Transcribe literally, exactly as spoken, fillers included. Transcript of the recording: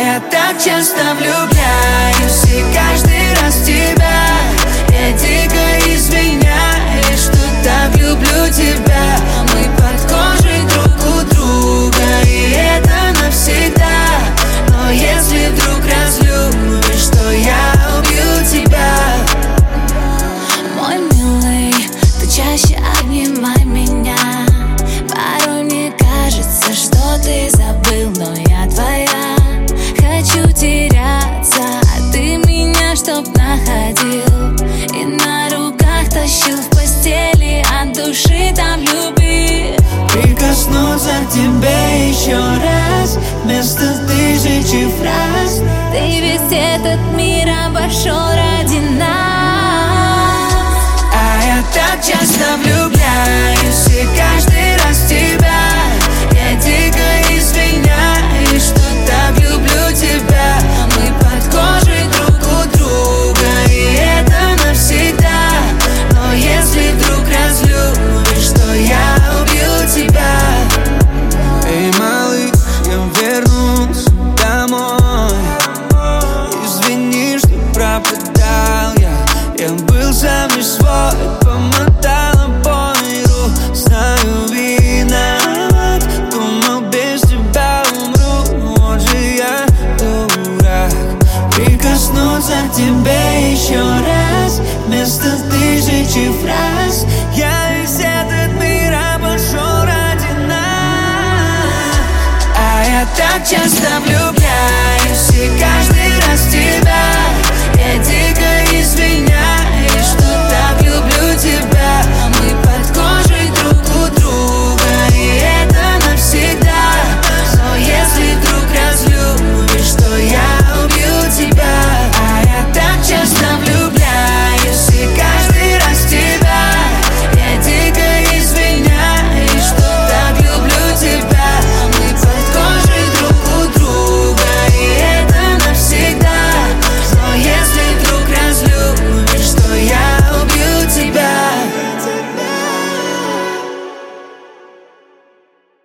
я так часто влюбляюсь, и каждый раз в тебя. Я дико извиняюсь, что так люблю тебя. Мы под кожей друг у друга, и это навсегда. Но если вдруг разлюбишь, то я убью тебя. Мой милый, ты чаще обнимай меня. Порой мне кажется, что ты забыл, но я твоя. Хочу теряться, а ты меня чтоб находил, и на руках тащил в постели, от души там любви. Прикоснуться к тебе еще раз, вместо тысячи фраз. Ты весь этот мир обошел ради нас. А я так часто влюбляюсь, и каждый раз в тебя. Я дико извиняюсь, что так люблю тебя. Мы под кожей друг у друга, и это навсегда. Но если вдруг разлюбишь, то я убью тебя. Эй, малыш, я вернусь домой. Извини, что пропадал я. Я был сам не свой, помотала по миру. Знаю, виноват, думал, без тебя умру. Вот же я дурак. Прикоснуться к тебе еще раз, вместо тысячи фраз. Я весь этот мир обошел ради нас. А я так часто влюбляюсь.